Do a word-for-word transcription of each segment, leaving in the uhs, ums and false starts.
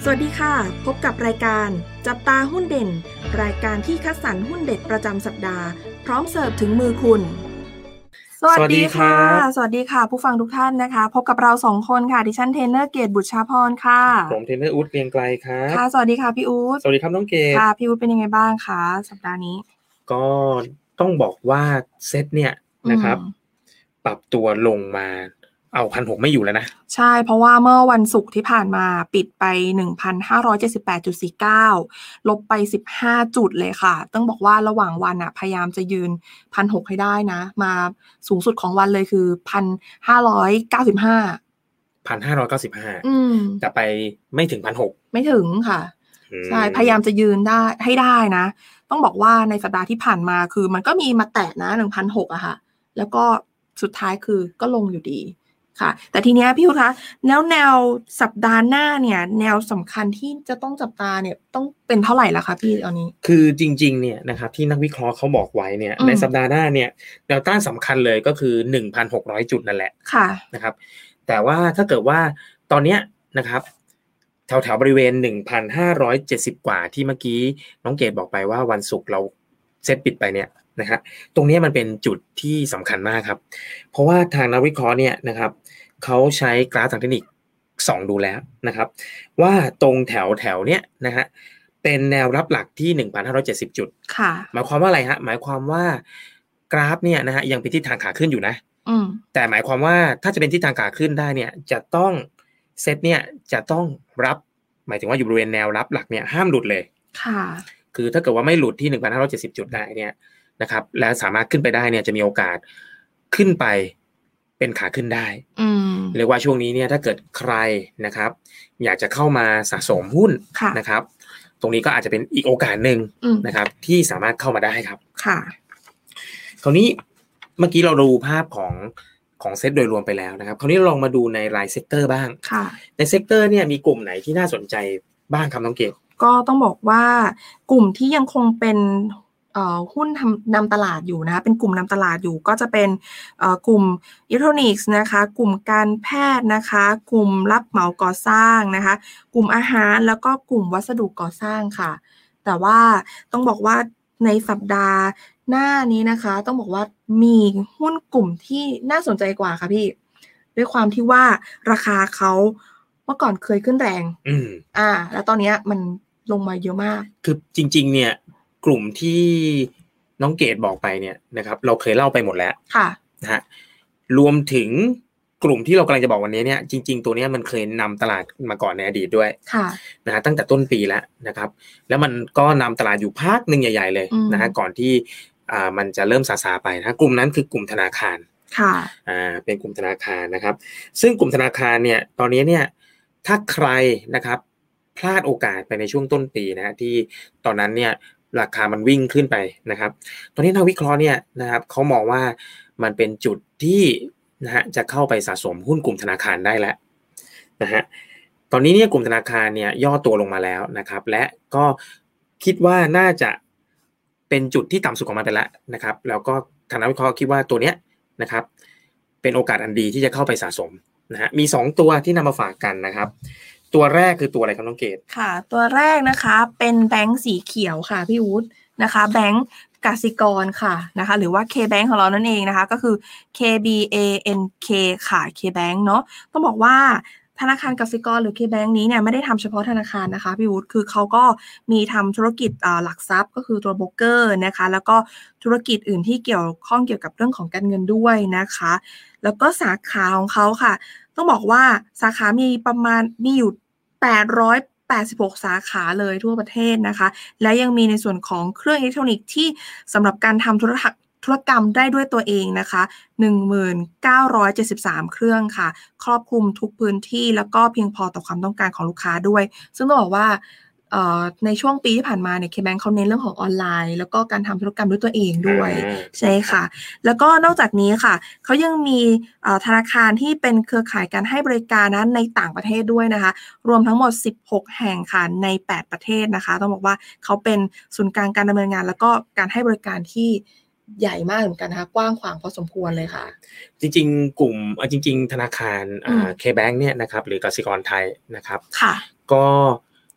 สวัสดีค่ะพบกับรายการจับตาหุ้นเด่นรายการที่คัดสรรหุ้นเด็ดประจำสัปดาห์พร้อมเสิร์ฟถึงมือคุณสวัสดีค่ะสวัสดีค่ะผู้ฟังทุกท่านนะคะพบกับเราสองคนค่ะดิฉันเทรนเนอร์เกตบุตรชาพรค่ะผมเทรนเนอร์อู๊ดเกรียงไกรครับค่ะสวัสดีค่ะพี่อู๊ดสวัสดีครับน้องเกตค่ะพี่อู๊ดเป็นยังไงบ้างคะสัปดาห์นี้ก็ต้องบอกว่าเซ็ตเนี่ยนะครับปรับตัวลงมาเอา หนึ่งพันหกร้อย ไม่อยู่แล้วนะใช่เพราะว่าเมื่อวันศุกร์ที่ผ่านมาปิดไป หนึ่งพันห้าร้อยเจ็ดสิบแปดจุดสี่เก้า ลบไปสิบห้าจุดเลยค่ะต้องบอกว่าระหว่างวันน่ะพยายามจะยืน หนึ่งพันหกร้อย ให้ได้นะมาสูงสุดของวันเลยคือ หนึ่งพันห้าร้อยเก้าสิบห้าหนึ่งพันห้าร้อยเก้าสิบห้าอืมแต่ไปไม่ถึง หนึ่งพันหกร้อยไม่ถึงค่ะใช่พยายามจะยืนได้ให้ได้นะต้องบอกว่าในสัปดาห์ที่ผ่านมาคือมันก็มีมาแตะนะ หนึ่งพันหกร้อย อะค่ะแล้วก็สุดท้ายคือก็ลงอยู่ดีค่ะแต่ทีเนี้ยพี่อู๊ดคะแล้วแนวสัปดาห์หน้าเนี่ยแนวสำคัญที่จะต้องจับตาเนี่ยต้องเป็นเท่าไหร่ล่ะคะพี่ตอนนี้คือจริงๆเนี่ยนะครับที่นักวิเคราะห์เขาบอกไว้เนี่ยในสัปดาห์หน้าเนี่ยแนวต้านสำคัญเลยก็คือ หนึ่งพันหกร้อย จุดนั่นแหละค่ะนะครับแต่ว่าถ้าเกิดว่าตอนเนี้ยนะครับแถวๆบริเวณ หนึ่งพันห้าร้อยเจ็ดสิบ กว่าที่เมื่อกี้น้องเกดบอกไปว่าวันศุกร์เราเซตปิดไปเนี่ยนะฮะตรงนี้มันเป็นจุดที่สำคัญมากครับเพราะว่าทางนักวิเคราะห์เนี่ยนะครับเขาใช้กราฟทางเทคนิคส่องดูแล้วนะครับว่าตรงแถวแถวเนี้ยนะฮะเป็นแนวรับหลักที่ หนึ่งพันห้าร้อยเจ็ดสิบ จุดค่ะหมายความว่าอะไรฮะหมายความว่ากราฟเนี่ยนะฮะยังเป็นทิศทางขาขึ้นอยู่นะอืมแต่หมายความว่าถ้าจะเป็นทิศทางขาขึ้นได้เนี่ยจะต้องเซตเนี่ยจะต้องรับหมายถึงว่าอยู่บริเวณแนวรับหลักเนี่ยห้ามหลุดเลยค่ะคือถ้าเกิดว่าไม่หลุดที่ หนึ่งพันห้าร้อยเจ็ดสิบ จุดได้เนี่ยนะครับและสามารถขึ้นไปได้เนี่ยจะมีโอกาสขึ้นไปเป็นขาขึ้นได้เรียกว่าช่วงนี้เนี่ยถ้าเกิดใครนะครับอยากจะเข้ามาสะสมหุ้นนะครับตรงนี้ก็อาจจะเป็นอีกโอกาสหนึ่งนะครับที่สามารถเข้ามาได้ครับค่ะคราวนี้เมื่อกี้เราดูภาพของของเซตโดยรวมไปแล้วนะครับคราวนี้ลองมาดูในรายเซกเตอร์บ้างในเซกเตอร์เนี่ยมีกลุ่มไหนที่น่าสนใจบ้างครับน้องเกดก็ต้องบอกว่ากลุ่มที่ยังคงเป็นหุ้นทำนำตลาดอยู่นะคะเป็นกลุ่มนำตลาดอยู่ก็จะเป็นกลุ่มอิเล็กทรอนิกส์นะคะกลุ่มการแพทย์นะคะกลุ่มรับเหมาก่อสร้างนะคะกลุ่มอาหารแล้วก็กลุ่มวัสดุก่อสร้างค่ะแต่ว่าต้องบอกว่าในสัปดาห์หน้านี้นะคะต้องบอกว่ามีหุ้นกลุ่มที่น่าสนใจกว่าค่ะพี่ด้วยความที่ว่าราคาเขาเมื่อก่อนเคยขึ้นแรงอืมอ่าแล้วตอนนี้มันลงมาเยอะมากคือจริงๆเนี่ยกลุ่มที่น้องเกดบอกไปเนี่ยนะครับเราเคยเล่าไปหมดแล้วค่ะนะฮะรวมถึงกลุ่มที่เรากำลังจะบอกวันนี้เนี่ยจริงๆตัวนี้มันเคยนำตลาดมาก่อนในอดีตด้วยค่ะนะฮะตั้งแต่ต้นปีแล้วนะครับแล้วมันก็นำตลาดอยู่พักนึงใหญ่ๆเลยนะฮะก่อนที่อ่ามันจะเริ่มซาๆไปนะกลุ่มนั้นคือกลุ่มธนาคารค่ะอ่าเป็นกลุ่มธนาคารนะครับซึ่งกลุ่มธนาคารเนี่ยตอนนี้เนี่ยถ้าใครนะครับพลาดโอกาสไปในช่วงต้นปีนะฮะที่ตอนนั้นเนี่ยราคามันวิ่งขึ้นไปนะครับตอนนี้นักวิเคราะห์เนี่ยนะครับเขามองว่ามันเป็นจุดที่นะฮะจะเข้าไปสะสมหุ้นกลุ่มธนาคารได้แล้วนะฮะตอนนี้เนี่ยกลุ่มธนาคารเนี่ยย่อตัวลงมาแล้วนะครับและก็คิดว่าน่าจะเป็นจุดที่ต่ำสุดของมันไปแล้วนะครับแล้วก็ทางนักวิเคราะห์คิดว่าตัวเนี้ยนะครับเป็นโอกาสอันดีที่จะเข้าไปสะสมนะฮะมีสองตัวที่นำมาฝากกันนะครับตัวแรกคือตัวอะไรครับน้องเกดค่ะตัวแรกนะคะเป็นแบงก์สีเขียวค่ะพี่อู๊ดนะคะแบงก์กสิกรค่ะนะคะหรือว่า K-Bank ของเรานั่นเองนะคะก็คือ เค บี เอ เอ็น เค ค่ะ K-Bank เนาะต้องบอกว่าธนาคารกสิกรหรือ K-Bank นี้เนี่ยไม่ได้ทำเฉพาะธนาคารนะคะพี่อู๊ดคือเขาก็มีทำธุรกิจหลักทรัพย์ก็คือตัวโบรกเกอร์นะคะแล้วก็ธุรกิจอื่นที่เกี่ยวข้องเกี่ยวกับเรื่องของการเงินด้วยนะคะแล้วก็สาขาของเขาค่ะต้องบอกว่าสาขามีประมาณมีอยู่แปดร้อยแปดสิบหกสาขาเลยทั่วประเทศนะคะและยังมีในส่วนของเครื่องอิเล็กทรอนิกส์ที่สำหรับการทำธุรกิจธุรกรรมได้ด้วยตัวเองนะคะ หนึ่งพันเก้าร้อยเจ็ดสิบสาม เครื่องค่ะครอบคลุมทุกพื้นที่แล้วก็เพียงพอต่อความต้องการของลูกค้าด้วยซึ่งต้องบอกว่าในช่วงปีที่ผ่านมาเนี่ย K-Bank เขาเน้นเรื่องของออนไลน์แล้วก็การทำธุรกรรมด้วยตัวเองด้วยใช่ค่ะแล้วก็นอกจากนี้ค่ะเขายังมีธนาคารที่เป็นเครือข่ายการให้บริการนะในต่างประเทศด้วยนะคะรวมทั้งหมดสิบหกแห่งค่ะในแปดประเทศนะคะต้องบอกว่าเขาเป็นศูนย์กลางการดำเนินงานแล้วก็การให้บริการที่ใหญ่มากเหมือนกันนะคะกว้างขวางพอสมควรเลยค่ะจริงๆกลุ่มจริงๆธนาคาร K-Bank เนี่ยนะครับหรือกสิกรไทยนะครับค่ะก็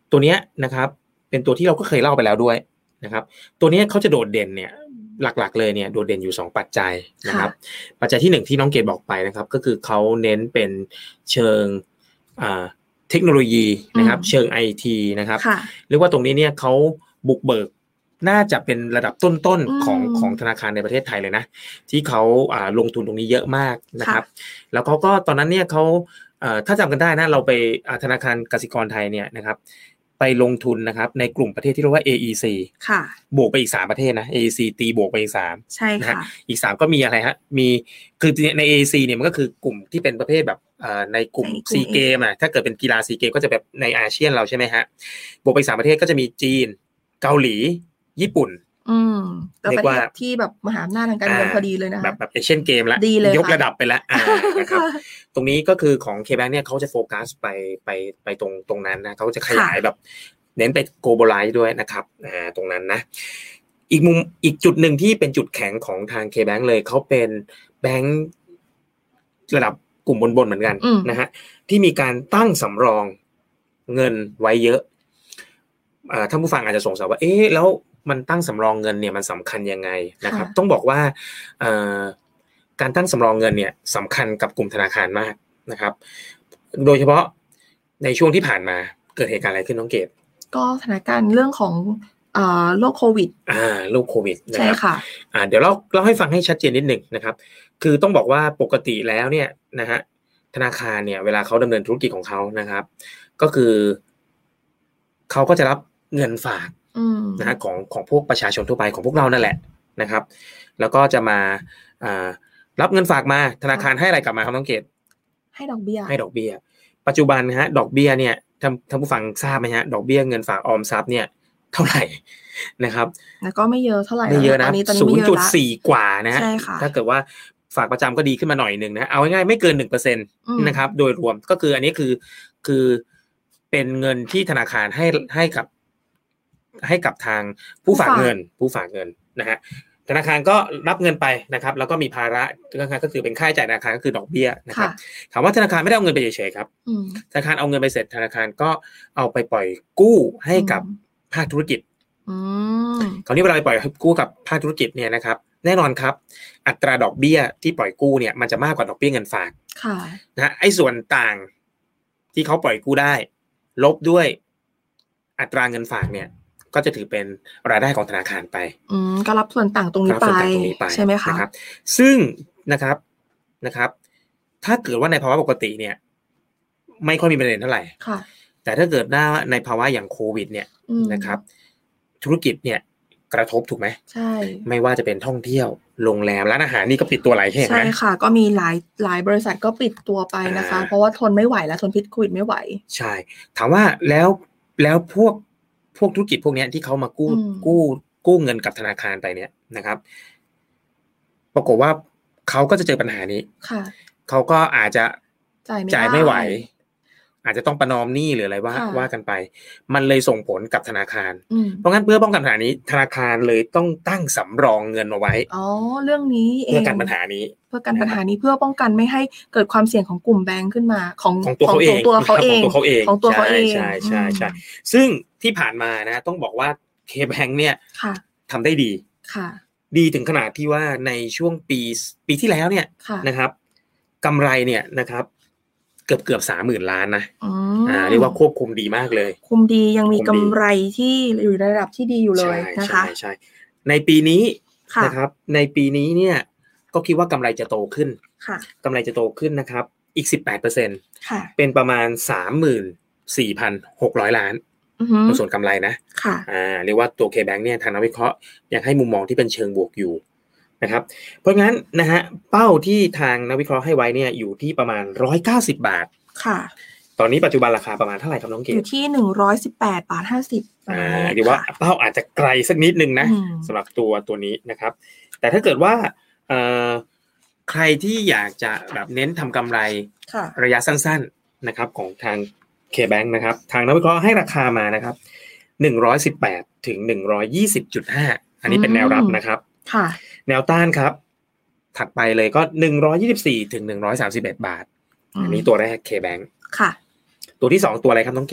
ตัวเนี้ยนะครับเป็นตัวที่เราก็เคยเล่าไปแล้วด้วยนะครับตัวนี้เขาจะโดดเด่นเนี่ยหลักๆเลยเนี่ยโดดเด่นอยู่สองปัจจัยนะครับปัจจัยที่หนึ่งที่น้องเกดบอกไปนะครับก็คือเขาเน้นเป็นเชิงอ่าเทคโนโลยีนะครับเชิง ไอ ที นะครับเรียกว่าตรงนี้เนี่ยเขาบุกเบิกน่าจะเป็นระดับต้นๆของของธนาคารในประเทศไทยเลยนะที่เขาอ่าลงทุนตรงนี้เยอะมากนะครับแล้วเขาก็ตอนนั้นเนี่ยเขาอ่าถ้าจำกันได้นะเราไปธนาคารกสิกรไทยเนี่ยนะครับไปลงทุนนะครับในกลุ่มประเทศที่เรียกว่า เอ อี ซี ค่ะบวกไปอีกสามประเทศนะ เอ อี ซี ตีบวกไปอีกสามใช่ค่ะอีกสามก็มีอะไรฮะมีคือใน เอ อี ซี เนี่ยมันก็คือกลุ่มที่เป็นประเภทแบบอ่าในกลุ่ม ซี เกมอ่ะถ้าเกิดเป็นกีฬา ซี เกมก็จะแบบในอาเซียนเราใช่มั้ยฮะบวกไปสามประเทศก็จะมีจีนเกาหลีญี่ปุ่นอืมก็ประเทศที่แบบมหาอำนาจทางการเงินพอดีเลยนะแบบแบบเอเชียนเกมแล้วยกระดับไปแล้วอ่านะครับตรงนี้ก็คือของ K-Bank เนี่ยเขาจะโฟกัสไปไปไปตรงตรงนั้นนะเขาจะขยายแบบเน้นไป globalize ด้วยนะครับอ่าตรงนั้นนะอีกมุมอีกจุดหนึ่งที่เป็นจุดแข็งของทาง K-Bank เลยเขาเป็นแบงค์ระดับกลุ่มบนๆเหมือนกันนะฮะที่มีการตั้งสำรองเงินไว้เยอะอ่าท่านผู้ฟังอาจจะสงสัยว่าเอ๊ะแล้วมันตั้งสำรองเงินเนี่ยมันสำคัญยังไงนะครับต้องบอกว่าการตั้งสำรองเงินเนี่ยสำคัญกับกลุ่มธนาคารมากนะครับโดยเฉพาะในช่วงที่ผ่านมาเกิดเหตุการณ์อะไรขึ้นน้องเกดก็สถานการณ์เรื่องของโรคโควิดอ่าโรคโควิดใช่ค่ะอ่าเดี๋ยวเราเราให้ฟังให้ชัดเจนนิดหนึ่งนะครับคือต้องบอกว่าปกติแล้วเนี่ยนะฮะธนาคารเนี่ยเวลาเขาดำเนินธุรกิจของเขานะครับก็คือเขาก็จะรับเงินฝากนะฮะของของพวกประชาชนทั่วไปของพวกเรานั่นแหละนะครับแล้วก็จะมาอ่ารับเงินฝากมาธนาคารให้อะไรกลับมาครับน้องเกดให้ดอกเบี้ยให้ดอกเบี้ยปัจจุบันนะฮะดอกเบี้ยเนี่ยท่านท่านผู้ฟังทราบไหมฮะดอกเบี้ยเงินฝากออมทรัพย์เนี่ยเท่าไหร่นะครับแล้วก็ไม่เยอะเท่าไหร่ไม่เยอะนะ ศูนย์จุดสี่ กว่านะฮะใช่ค่ะถ้าเกิดว่าฝากประจำก็ดีขึ้นมาหน่อยนึงนะเอาง่ายๆไม่เกิน หนึ่งเปอร์เซ็นต์ นะครับโดยรวมก็คืออันนี้คือคือเป็นเงินที่ธนาคารให้ให้กับให้กับทางผู้ฝากเงินผู้ฝากเงินนะฮะธนาคารก็รับเงินไปนะครับแล้วก็มีภาระก็คือเป็นค่าใช้จ่ายธนาคารก็คือดอกเบี้ยนะครับถามว่าธนาคารไม่ได้เอาเงินไปเฉยๆครับธนาคารเอาเงินไปเสร็จธนาคารก็เอาไปปล่อยกู้ให้กับภาคธุรกิจคราวนี้เวลาไปปล่อยกู้กับภาคธุรกิจเนี่ยนะครับแน่นอนครับอัตราดอกเบี้ยที่ปล่อยกู้เนี่ยมันจะมากกว่าดอกเบี้ยเงินฝากนะฮะไอ้ส่วนต่างที่เขาปล่อยกู้ได้ลบด้วยอัตราเงินฝากเนี่ยก็จะถือเป็นรายได้ของธนาคารไปอืมก็รับส่วนต่างตรงนี้ไปใช่ไหมคะนะครับซึ่งนะครับนะครับถ้าเกิดว่าในภาวะปกติเนี่ยไม่ค่อยมีประเด็นเท่าไหร่ค่ะแต่ถ้าเกิดในภาวะอย่างโควิดเนี่ยนะครับธุรกิจเนี่ยกระทบถูกไหมใช่ไม่ว่าจะเป็นท่องเที่ยวโรงแรมร้านอาหารนี่ก็ปิดตัวหลายแห่งนะใช่ค่ะก็มีหลายหลายบริษัทก็ปิดตัวไปนะคะเพราะว่าทนไม่ไหวแล้วทนพิษโควิดไม่ไหวใช่ถามว่าแล้วแล้วพวกพวกธุรกิจพวกนี้ที่เขามากู้กู้กู้เงินกับธนาคารไปเนี่ยนะครับปรากฏว่าเขาก็จะเจอปัญหานี้ค่ะเขาก็อาจจะจ่ายไม่ไหวอาจจะต้องประนอมหนี้หรืออะไรว่าว่ากันไปมันเลยส่งผลกับธนาคารเพราะงั้นเพื่อป้องกันปัญหานี้ธนาคารเลยต้องตั้งสำรองเงินเอาไว้อ๋อเรื่องนี้เองเพื่อกันปัญหานี้เพื่อกันปัญหานี้เพื่อป้องกันไม่ให้เกิดความเสี่ยงของกลุ่มแบงค์ขึ้นมาของของตัวเขาเองของตัวเขาเองของตัวเขาเองใช่ใช่ใช่ซึ่งที่ผ่านมานะต้องบอกว่า K-Bank เนี่ยทำได้ดีดีถึงขนาดที่ว่าในช่วงปีปีที่แล้วเนี่ยนะครับกำไรเนี่ยนะครับเกือบเกือบสามหมื่นล้านนะอ่าเรียกว่าควบคุมดีมากเลยคุมดียังมีกำไรที่อยู่ในระดับที่ดีอยู่เลยนะคะใช่ใช่ในปีนี้นะครับในปีนี้เนี่ยก็คิดว่ากำไรจะโตขึ้นกำไรจะโตขึ้นนะครับอีก สิบแปดเปอร์เซ็นต์ เป็นประมาณ สามหมื่นสี่พันหกร้อย ล้านในส่วนกำไรนะอ่าเรียกว่าตัว K-Bank เนี่ยทางนักวิเคราะห์ยังให้มุมมองที่เป็นเชิงบวกอยู่นะครับเพราะงั้นนะฮะเป้าที่ทางนักวิเคราะห์ให้ไว้เนี่ยอยู่ที่ประมาณหนึ่งร้อยเก้าสิบบาทค่ะตอนนี้ปัจจุบันราคาประมาณเท่าไหร่ครับน้องเกศอยู่ที่หนึ่งร้อยสิบแปดบาทห้าสิบอ่าเรียกว่าเป้าอาจจะไกลสักนิดนึงนะสำหรับตัวตัวนี้นะครับแต่ถ้าเกิดว่าเอ่อใครที่อยากจะแบบเน้นทำกำไรระยะสั้นๆนะครับของทาง K-Bank นะครับทางนักวิเคราะห์ให้ราคามานะครับหนึ่งร้อยสิบแปดถึงหนึ่งร้อยยี่สิบจุดห้าอันนี้เป็นแนวรับนะครับแนวต้านครับถัดไปเลยก็หนึ่งร้อยยี่สิบสี่ถึงหนึ่งร้อยสามสิบเอ็ดบาทอันนี้ตัวแรก K-Bank ค่ะตัวที่สองตัวอะไรครับน้องเกศ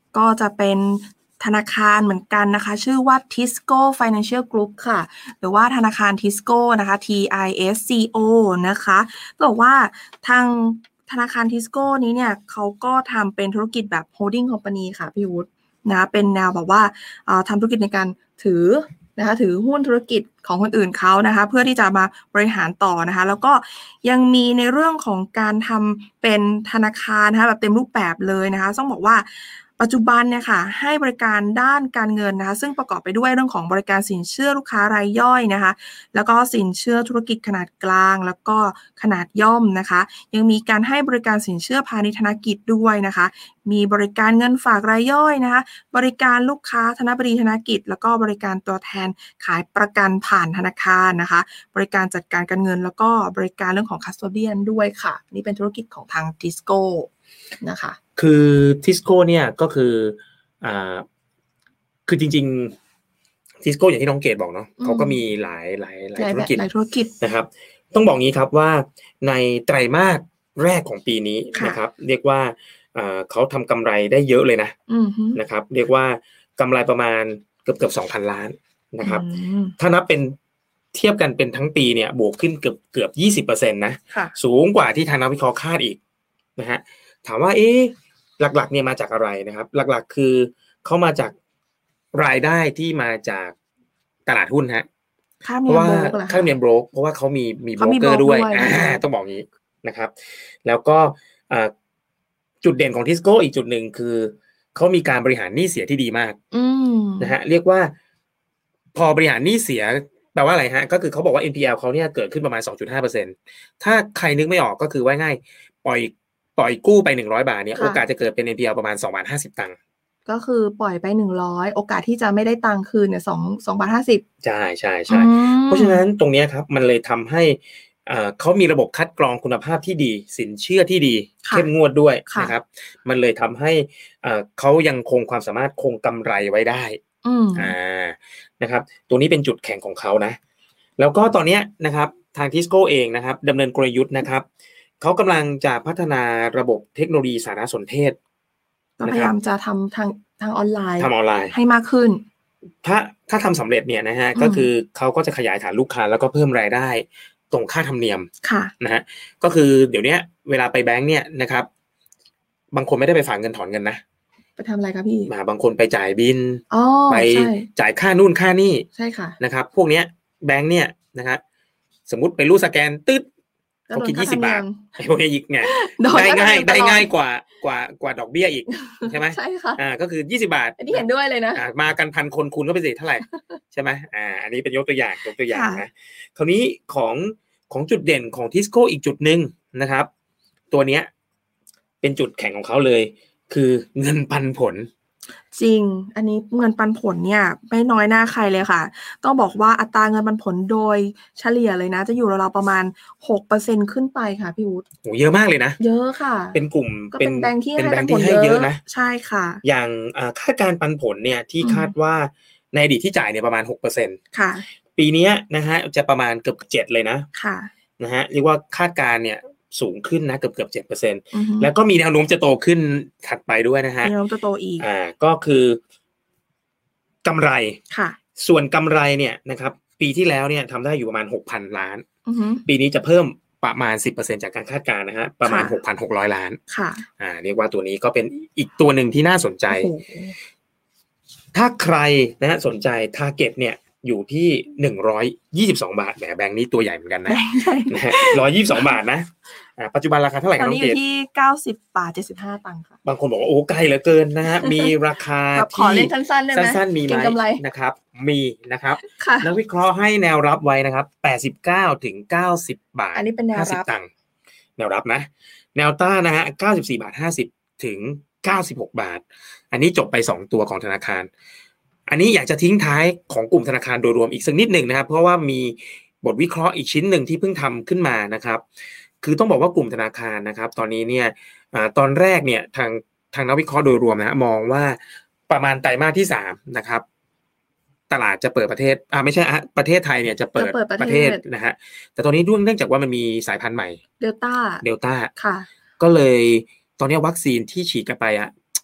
ก็จะเป็นธนาคารเหมือนกันนะคะชื่อว่า Tisco Financial Group ค่ะหรือว่าธนาคาร Tisco นะคะ T I S C O นะคะบอกว่าทางธนาคาร Tisco นี้เนี่ยเขาก็ทำเป็นธุรกิจแบบ holding company ค่ะพี่วุฒินะเป็นแนวแบบว่าทำธุรกิจในการถือนะคะถือหุ้นธุรกิจของคนอื่นเขานะคะเพื่อที่จะมาบริหารต่อนะคะแล้วก็ยังมีในเรื่องของการทำเป็นธนาคารนะคะแบบเต็มรูปแบบเลยนะคะต้องบอกว่าปัจจุบันเนี่ยค่ะให้บริการด้านการเงินนะคะซึ่งประกอบไปด้วยเรื่องของบริการสินเชื่อลูกค้ารายย่อยนะคะแล้วก็สินเชื่อธุรกิจขนาดกลางแล้วก็ขนาดย่อมนะคะยังมีการให้บริการสินเชื่อพาณิชย์ธนกิจด้วยนะคะมีบริการเงินฝากรายย่อยนะคะบริการลูกค้าธนบดีธนกิจแล้วก็บริการตัวแทนขายประกันผ่านธนาคารนะคะบริการจัดการการเงินแล้วก็บริการเรื่องของคัสโตเดียนด้วยค่ะนี่เป็นธุรกิจของทาง Tisco นะคะคือทิสโก้เนี่ยก็คืออ่าคือจริงๆทิสโก้อย่างที่น้องเกดบอกเนาะเขาก็มีหลายหลายหลายธุรกิจหลายธุรกิจนะครับต้องบอกงี้ครับว่าในไตรมาสแรกของปีนี้นะครับเรียกว่าเขาทำกำไรได้เยอะเลยนะนะครับเรียกว่ากำไรประมาณเกือบเกือบสองพันล้านนะครับถ้านับเป็นเทียบกันเป็นทั้งปีเนี่ยบวกขึ้นเกือบเกือบยี่สิบเปอร์เซ็นต์นะสูงกว่าที่ทางนักวิเคราะห์คาดอีกนะฮะถามว่าเอ๊ะหลักๆเนี่ยมาจากอะไรนะครับหลักๆคือเขามาจากรายได้ที่มาจากตลาดหุ้นฮะเพราะว่าค่าธรรมเนียมโบรกเพราะว่าเขามีมีโบรกเกอร์ด้วยอ่าต้องบอกงี้นะครับแล้วก็จุดเด่นของทิสโก้อีกจุดหนึ่งคือเขามีการบริหารหนี้เสียที่ดีมากนะฮะเรียกว่าพอบริหารหนี้เสียแปลว่าอะไรฮะก็คือเขาบอกว่า เอ็น พี แอล เขาเนี่ยเกิดขึ้นประมาณ สองจุดห้าเปอร์เซ็นต์ ถ้าใครนึกไม่ออกก็คือว่าง่ายปล่อยปล่อยกู้ไปหนึ่งร้อยบาทเนี่ยโอกาสจะเกิดเป็น เอ็น พี แอล ประมาณสองบาทห้าสิบตังค์ก็คือปล่อยไปหนึ่งร้อยโอกาสที่จะไม่ได้ตังค์คืนเนี่ยสอง สองบาทห้าสิบใช่ๆๆเพราะฉะนั้นตรงนี้ครับมันเลยทำให้เอ่อเขามีระบบคัดกรองคุณภาพที่ดีสินเชื่อที่ดีเข้มงวดด้วยนะครับมันเลยทำให้เอ่อเขายังคงความสามารถคงกำไรไว้ได้อ่านะครับตัวนี้เป็นจุดแข็งของเขานะแล้วก็ตอนนี้นะครับทาง Tisco เองนะครับดำเนินกลยุทธ์นะครับเขากำลังจะพัฒนาระบบเทคโนโลยีสารสนเทศก็พยายามจะทำทางทางออนไลน์ทำออนไลน์ให้มากขึ้นถ้าถ้าทำสำเร็จเนี่ยนะฮะก็คือเขาก็จะขยายฐานลูกค้าแล้วก็เพิ่มรายได้ตรงค่าธรรมเนียมนะฮะก็คือเดี๋ยวนี้เวลาไปแบงก์เนี่ยนะครับบางคนไม่ได้ไปฝากเงินถอนเงินนะไปทำอะไรครับพี่มาบางคนไปจ่ายบิลไปใช่จ่ายค่านู่นค่านี่ใช่ค่ะนะครับพวกเนี้ยแบงก์เนี่ยนะครับสมมุติไปรูดสแกนตึ๊ดเขาคิดยี่สิบบาทไอ้พวกนี้อีกเนี่ยได้ง่ายได้ง่ายกว่ากว่ากว่าดอกเบี้ยอีกใช่ไหมใช่ค่ะอ่าก็คือยี่สิบบาทอันนี้เห็นด้วยเลยนะอ่ามากันพันคนคูณก็เป็นสิเท่าไหร่ใช่ไหมอ่าอันนี้เป็นยกตัวอย่างยกตัวอย่างนะคราวนี้ของของจุดเด่นของ Tisco อีกจุดนึงนะครับตัวเนี้ยเป็นจุดแข็งของเขาเลยคือเงินปันผลจริงอันนี้เงินปันผลเนี่ยไม่น้อยหน้าใครเลยค่ะต้องบอกว่าอัตราเงินปันผลโดยเฉลี่ยเลยนะจะอยู่ราวๆประมาณ หกเปอร์เซ็นต์ ขึ้นไปค่ะพี่วุฒิโหเยอะมากเลยนะเยอะค่ะเป็นกลุ่มเป็นแบงค์ที่ให้ปันผลเยอะนะใช่ค่ะอย่างคาดการปันผลเนี่ยที่คาดว่าในอดีตที่จ่ายเนี่ยประมาณ หกเปอร์เซ็นต์ ค่ะปีนี้นะฮะจะประมาณเกือบเจ็ดเลยนะค่ะนะฮะเรียกว่าคาดการเนี่ยสูงขึ้นนะเกือบเกือบ เจ็ดเปอร์เซ็นต์ แล้วก็มีแนวโน้มจะโตขึ้นถัดไปด้วยนะฮะแนวโน้มจะโตอีกอ่าก็คือกำไรค่ะส่วนกำไรเนี่ยนะครับปีที่แล้วเนี่ยทำได้อยู่ประมาณ หกพัน ล้านปีนี้จะเพิ่มประมาณ สิบเปอร์เซ็นต์ จากการคาดการณ์นะฮะประมาณ หกพันหกร้อย ล้านค่ะอ่าเรียกว่าตัวนี้ก็เป็นอีกตัวหนึ่งที่น่าสนใจถ้าใครนะฮะสนใจ target เนี่ยอยู่ที่หนึ่งร้อยยี่สิบสองบาทแหมแบงค์นี้ตัวใหญ่เหมือนกันนะนะฮะหนึ่งร้อยยี่สิบสองบาทนะอ่าปัจจุบันราคาเท่าไหร่ครับน้องเกดตอนนี้อยู่ที่เก้าสิบบาทเจ็ดสิบห้าตังค์ค่ะบางคนบอกว่าโอ้ใกล้เหลือเกินนะฮะมีราคาที่ขอเล่นสั้นๆได้มั้ยสั้นๆมีมั้ยนะครับมีนะครับนักวิเคราะห์ให้แนวรับไว้นะครับแปดสิบเก้าถึงเก้าสิบบาทอันนี้เป็นแนวรับตังค์แนวรับนะแนวต้านนะฮะเก้าสิบสี่บาทห้าสิบถึงเก้าสิบหกบาทอันนี้จบไปสองตัวของธนาคารอันนี้อยากจะทิ้งท้ายของกลุ่มธนาคารโดยรวมอีกสักนิดหนึ่งนะครับเพราะว่ามีบทวิเคราะห์อีกชิ้นหนึ่งที่เพิ่งทำขึ้นมานะครับคือต้องบอกว่ากลุ่มธนาคารนะครับตอนนี้เนี่ยตอนแรกเนี่ยทางทางนักวิเคราะห์โดยรวมนะมองว่าประมาณไตรมาสที่สามนะครับตลาดจะเปิดประเทศอ่าไม่ใช่ประเทศไทยเนี่ยจะเปิดประเทศนะฮะแต่ตอนนี้เนื่องจากว่ามันมีสายพันธุ์ใหม่เดลต้าเดลต้าค่ะก็เลยตอนนี้วัคซีนที่ฉีดกันไปอ่ะ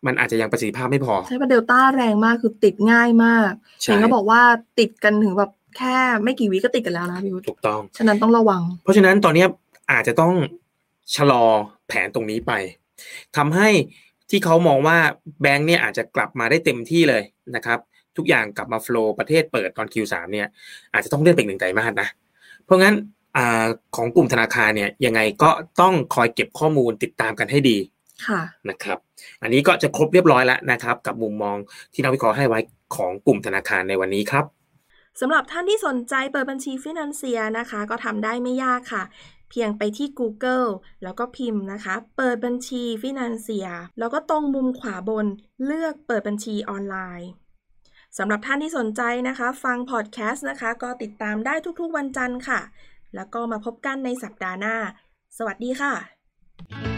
มันอาจจะยังประสิทธิภาพไม่พอใช่ป่ะเดลต้าแรงมากคือติดง่ายมากเห็นก็บอกว่าติดกันถึงแบบแค่ไม่กี่วิก็ติดกันแล้วนะพี่วุฒิถูกต้องฉะนั้นต้องระวังเพราะฉะนั้นตอนนี้อาจจะต้องชะลอแผนตรงนี้ไปทำให้ที่เขามองว่าแบงค์เนี่ยอาจจะกลับมาได้เต็มที่เลยนะครับทุกอย่างกลับมาโฟลว์ประเทศเปิดตอน คิว สาม เนี่ยอาจจะต้องเลื่อนไปอีกหนึ่งไตรมาสนะเพราะงั้นอ่าของกลุ่มธนาคารเนี่ยยังไงก็ต้องคอยเก็บข้อมูลติดตามกันให้ดีนะครับอันนี้ก็จะครบเรียบร้อยแล้วนะครับกับมุมมองที่นักวิเคราะห์ให้ไว้ของกลุ่มธนาคารในวันนี้ครับสำหรับท่านที่สนใจเปิดบัญชีฟินันเซียนะคะก็ทำได้ไม่ยากค่ะเพียงไปที่ Google แล้วก็พิมพ์นะคะเปิดบัญชีฟินันเซียแล้วก็ตรงมุมขวาบนเลือกเปิดบัญชีออนไลน์สำหรับท่านที่สนใจนะคะฟังพอดแคสต์นะคะก็ติดตามได้ทุกๆวันจันทร์ค่ะแล้วก็มาพบกันในสัปดาห์หน้าสวัสดีค่ะ